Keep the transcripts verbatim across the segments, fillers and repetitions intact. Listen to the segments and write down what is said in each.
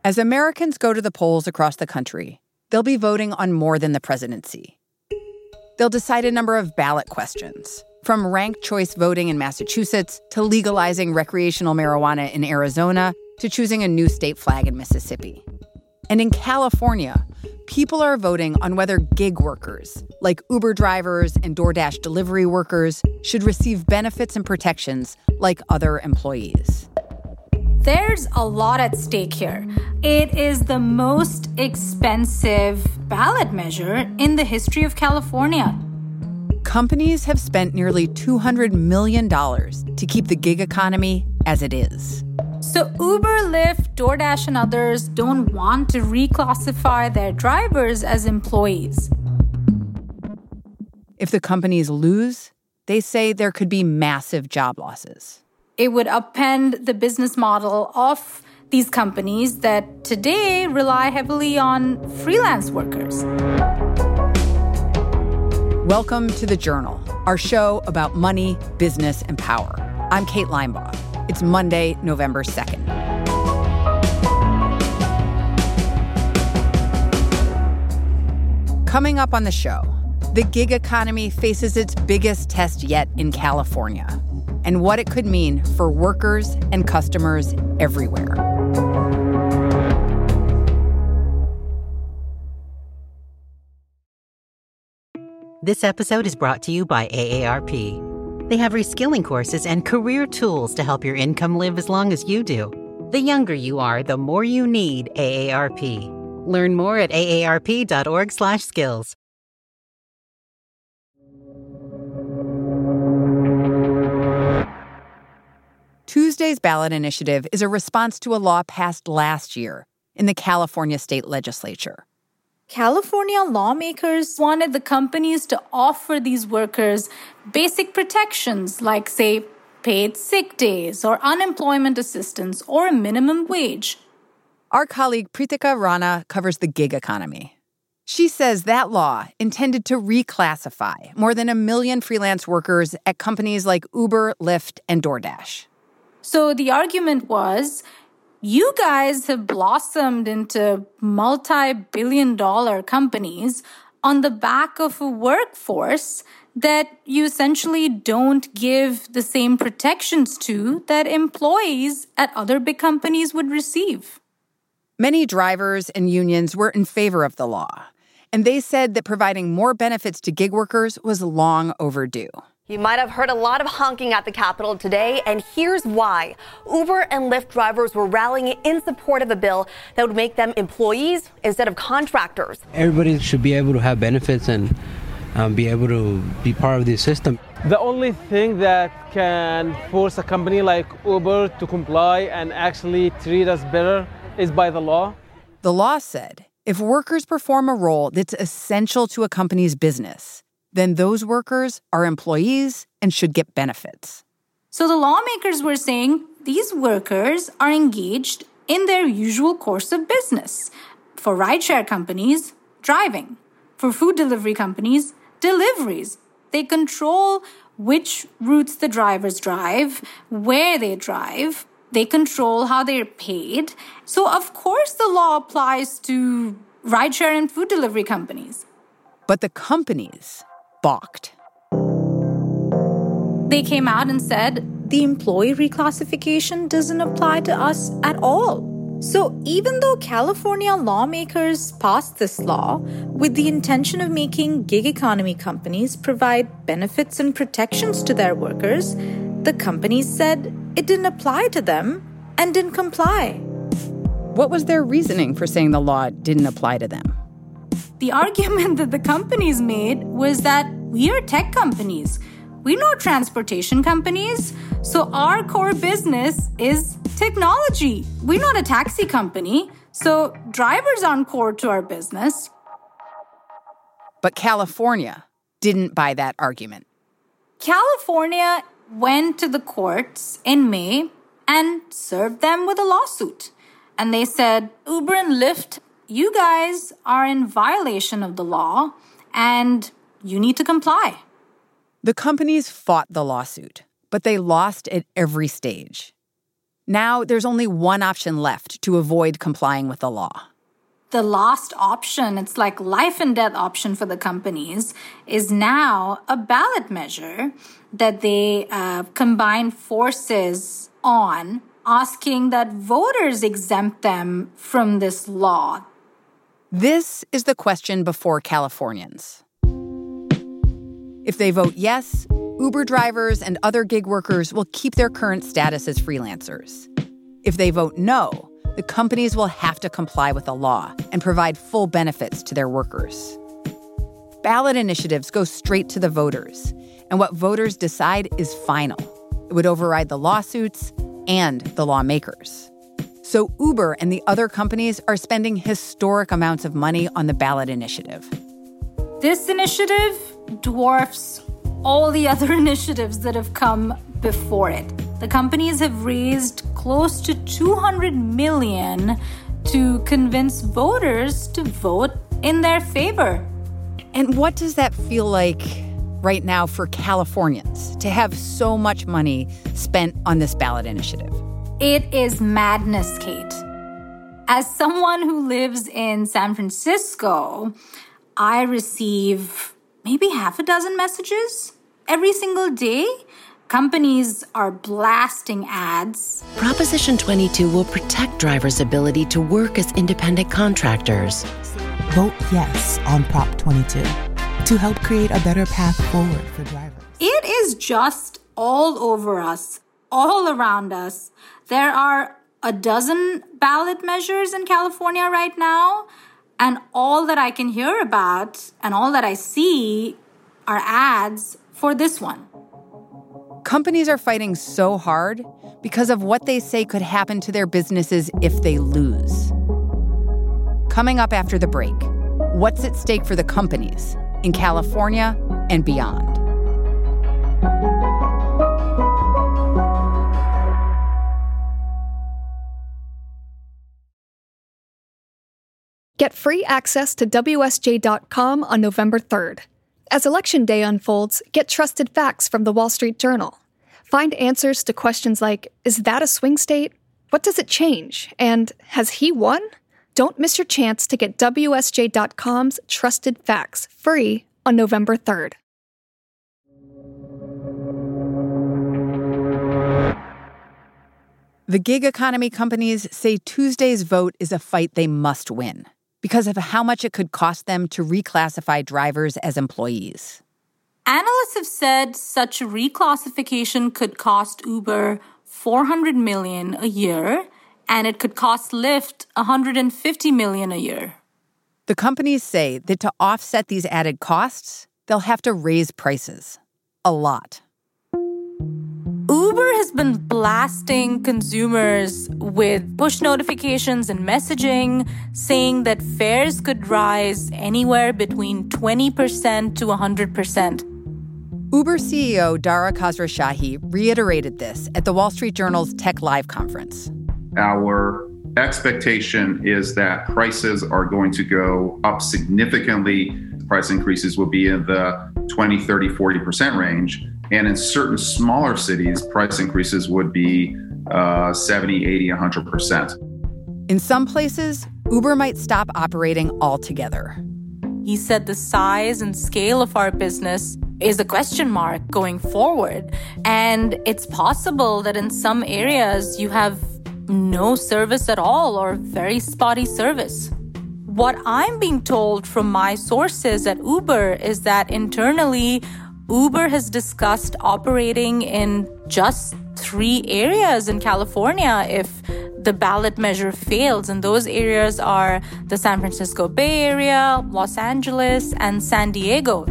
As Americans go to the polls across the country, they'll be voting on more than the presidency. They'll decide a number of ballot questions, from ranked choice voting in Massachusetts to legalizing recreational marijuana in Arizona to choosing a new state flag in Mississippi. And in California, people are voting on whether gig workers, like Uber drivers and DoorDash delivery workers, should receive benefits and protections like other employees. There's a lot at stake here. It is the most expensive ballot measure in the history of California. Companies have spent nearly two hundred million dollars to keep the gig economy as it is. So Uber, Lyft, DoorDash, and others don't want to reclassify their drivers as employees. If the companies lose, they say there could be massive job losses. It would upend the business model of these companies that today rely heavily on freelance workers. Welcome to The Journal, our show about money, business, and power. I'm Kate Linebaugh. It's Monday, November second. Coming up on the show, the gig economy faces its biggest test yet in California, and what it could mean for workers and customers everywhere. This episode is brought to you by A A R P. They have reskilling courses and career tools to help your income live as long as you do. The younger you are, the more you need A A R P. Learn more at A A R P dot org slash skills. Tuesday's ballot initiative is a response to a law passed last year in the California state legislature. California lawmakers wanted the companies to offer these workers basic protections like, say, paid sick days or unemployment assistance or a minimum wage. Our colleague Pritika Rana covers the gig economy. She says that law intended to reclassify more than a million freelance workers at companies like Uber, Lyft, and DoorDash. So the argument was, you guys have blossomed into multi-billion dollar companies on the back of a workforce that you essentially don't give the same protections to that employees at other big companies would receive. Many drivers and unions were in favor of the law, and they said that providing more benefits to gig workers was long overdue. You might have heard a lot of honking at the Capitol today, and here's why. Uber and Lyft drivers were rallying in support of a bill that would make them employees instead of contractors. Everybody should be able to have benefits and um, be able to be part of the system. The only thing that can force a company like Uber to comply and actually treat us better is by the law. The law said if workers perform a role that's essential to a company's business, then those workers are employees and should get benefits. So the lawmakers were saying these workers are engaged in their usual course of business. For rideshare companies, driving. For food delivery companies, deliveries. They control which routes the drivers drive, where they drive. They control how they're paid. So of course the law applies to rideshare and food delivery companies. But the companies balked. They came out and said, the employee reclassification doesn't apply to us at all. So even though California lawmakers passed this law with the intention of making gig economy companies provide benefits and protections to their workers, the companies said it didn't apply to them and didn't comply. What was their reasoning for saying the law didn't apply to them? The argument that the companies made was that we are tech companies. We're not transportation companies. So our core business is technology. We're not a taxi company. So drivers aren't core to our business. But California didn't buy that argument. California went to the courts in May and served them with a lawsuit. And they said, Uber and Lyft, you guys are in violation of the law, and you need to comply. The companies fought the lawsuit, but they lost at every stage. Now there's only one option left to avoid complying with the law. The last option, it's like life and death option for the companies, is now a ballot measure that they uh, combine forces on, asking that voters exempt them from this law. This is the question before Californians. If they vote yes, Uber drivers and other gig workers will keep their current status as freelancers. If they vote no, the companies will have to comply with the law and provide full benefits to their workers. Ballot initiatives go straight to the voters, and what voters decide is final. It would override the lawsuits and the lawmakers. So Uber and the other companies are spending historic amounts of money on the ballot initiative. This initiative dwarfs all the other initiatives that have come before it. The companies have raised close to two hundred million dollars to convince voters to vote in their favor. And what does that feel like right now for Californians to have so much money spent on this ballot initiative? It is madness, Kate. As someone who lives in San Francisco, I receive maybe half a dozen messages every single day. Companies are blasting ads. Proposition twenty-two will protect drivers' ability to work as independent contractors. Vote yes on Prop twenty-two to help create a better path forward for drivers. It is just all over us, all around us. There are a dozen ballot measures in California right now, and all that I can hear about and all that I see are ads for this one. Companies are fighting so hard because of what they say could happen to their businesses if they lose. Coming up after the break, what's at stake for the companies in California and beyond? Get free access to W S J dot com on November third. As Election Day unfolds, get trusted facts from the Wall Street Journal. Find answers to questions like, is that a swing state? What does it change? And has he won? Don't miss your chance to get W S J dot com's trusted facts free on November third. The gig economy companies say Tuesday's vote is a fight they must win because of how much it could cost them to reclassify drivers as employees. Analysts have said such a reclassification could cost Uber four hundred million dollars a year, and it could cost Lyft one hundred fifty million dollars a year. The companies say that to offset these added costs, they'll have to raise prices. A lot. Uber has been blasting consumers with push notifications and messaging, saying that fares could rise anywhere between twenty percent to one hundred percent. Uber C E O Dara Khosrowshahi reiterated this at the Wall Street Journal's Tech Live conference. Our expectation is that prices are going to go up significantly. Price increases will be in the twenty, thirty, forty percent range. And in certain smaller cities, price increases would be uh, seventy, eighty, one hundred percent. In some places, Uber might stop operating altogether. He said the size and scale of our business is a question mark going forward. And it's possible that in some areas you have no service at all or very spotty service. What I'm being told from my sources at Uber is that internally, Uber has discussed operating in just three areas in California if the ballot measure fails. And those areas are the San Francisco Bay Area, Los Angeles, and San Diego.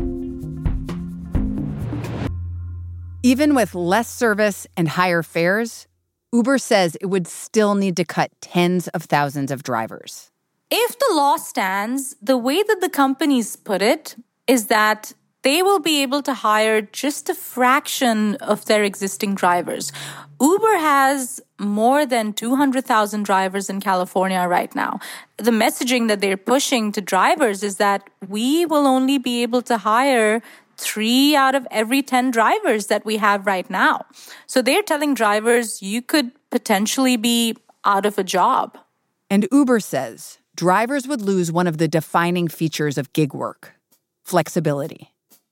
Even with less service and higher fares, Uber says it would still need to cut tens of thousands of drivers. If the law stands, the way that the companies put it is that they will be able to hire just a fraction of their existing drivers. Uber has more than two hundred thousand drivers in California right now. The messaging that they're pushing to drivers is that we will only be able to hire three out of every ten drivers that we have right now. So they're telling drivers you could potentially be out of a job. And Uber says drivers would lose one of the defining features of gig work, flexibility.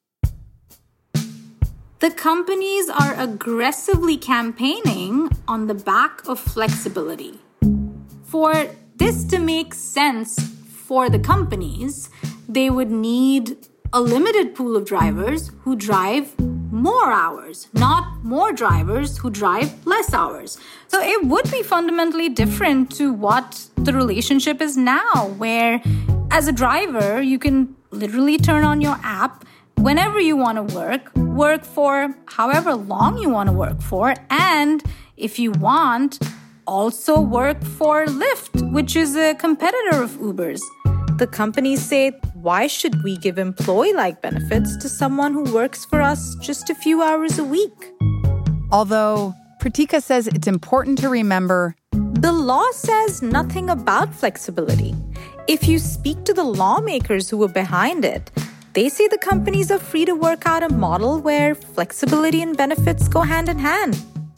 The companies are aggressively campaigning on the back of flexibility. For this to make sense for the companies, they would need a limited pool of drivers who drive more hours, not more drivers who drive less hours. So it would be fundamentally different to what the relationship is now, where as a driver, you can literally turn on your app whenever you want to work, work for however long you want to work for, and if you want, also work for Lyft, which is a competitor of Uber's. The companies say, why should we give employee-like benefits to someone who works for us just a few hours a week? Although Pratika says it's important to remember the law says nothing about flexibility. If you speak to the lawmakers who were behind it, they say the companies are free to work out a model where flexibility and benefits go hand in hand.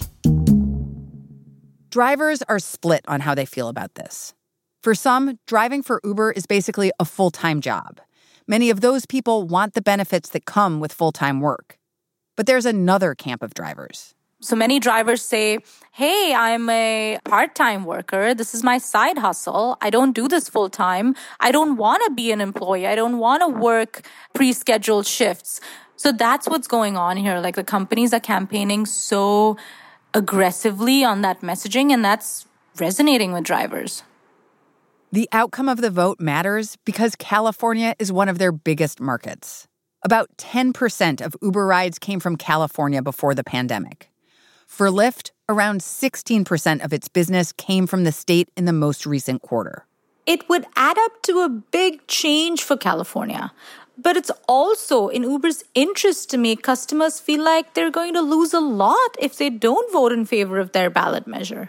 Drivers are split on how they feel about this. For some, driving for Uber is basically a full-time job. Many of those people want the benefits that come with full-time work. But there's another camp of drivers. So many drivers say, hey, I'm a part-time worker. This is my side hustle. I don't do this full-time. I don't want to be an employee. I don't want to work pre-scheduled shifts. So that's what's going on here. Like the companies are campaigning so aggressively on that messaging, and that's resonating with drivers. The outcome of the vote matters because California is one of their biggest markets. About ten percent of Uber rides came from California before the pandemic. For Lyft, around sixteen percent of its business came from the state in the most recent quarter. It would add up to a big change for California. But it's also in Uber's interest to make customers feel like they're going to lose a lot if they don't vote in favor of their ballot measure.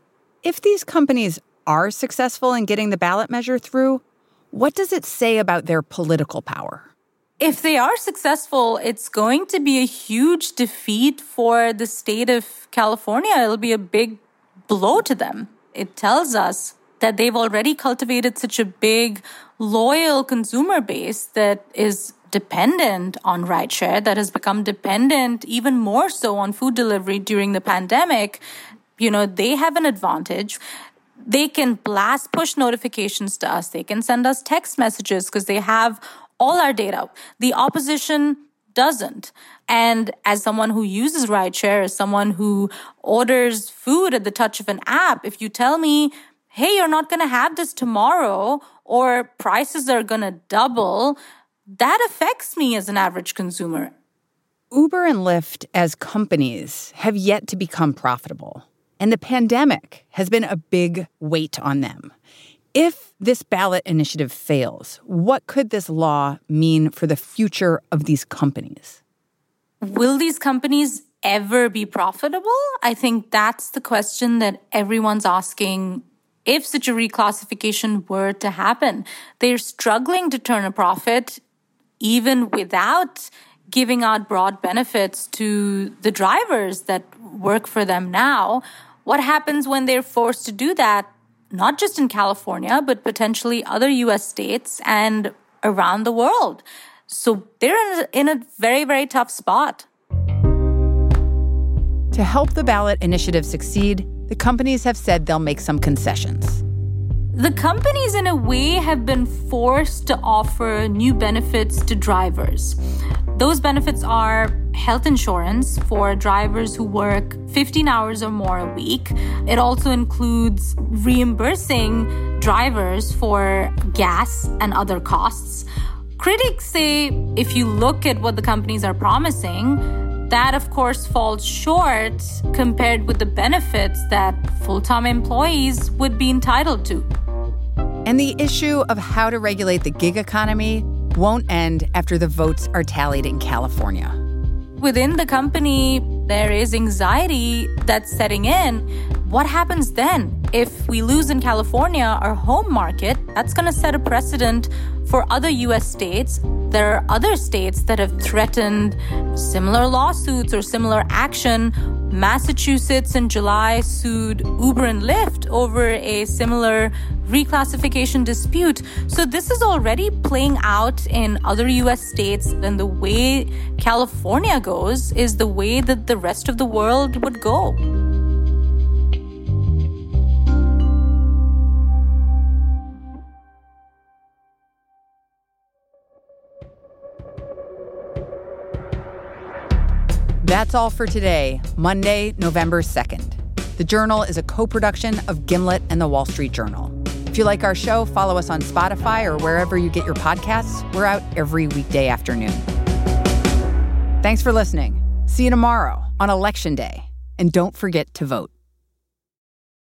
If these companies are successful in getting the ballot measure through, what does it say about their political power? If they are successful, it's going to be a huge defeat for the state of California. It'll be a big blow to them. It tells us that they've already cultivated such a big, loyal consumer base that is dependent on rideshare, that has become dependent even more so on food delivery during the pandemic. You know, they have an advantage. They can blast push notifications to us. They can send us text messages because they have all our data. The opposition doesn't. And as someone who uses rideshare, as someone who orders food at the touch of an app, if you tell me, hey, you're not going to have this tomorrow, or prices are going to double, that affects me as an average consumer. Uber and Lyft as companies have yet to become profitable. And the pandemic has been a big weight on them. If this ballot initiative fails, what could this law mean for the future of these companies? Will these companies ever be profitable? I think that's the question that everyone's asking if such a reclassification were to happen. They're struggling to turn a profit even without giving out broad benefits to the drivers that work for them now. What happens when they're forced to do that, not just in California, but potentially other U S states and around the world? So they're in a, in a very, very tough spot. To help the ballot initiative succeed, the companies have said they'll make some concessions. The companies, in a way, have been forced to offer new benefits to drivers. Those benefits are health insurance for drivers who work fifteen hours or more a week. It also includes reimbursing drivers for gas and other costs. Critics say if you look at what the companies are promising, that, of course, falls short compared with the benefits that full-time employees would be entitled to. And the issue of how to regulate the gig economy won't end after the votes are tallied in California. Within the company, there is anxiety that's setting in. What happens then? If we lose in California, our home market, that's going to set a precedent for other U S states, there are other states that have threatened similar lawsuits or similar action. Massachusetts in July sued Uber and Lyft over a similar reclassification dispute. So this is already playing out in other U S states, and the way California goes is the way that the rest of the world would go. That's all for today, Monday, November second. The Journal is a co-production of Gimlet and The Wall Street Journal. If you like our show, follow us on Spotify or wherever you get your podcasts. We're out every weekday afternoon. Thanks for listening. See you tomorrow on Election Day. And don't forget to vote.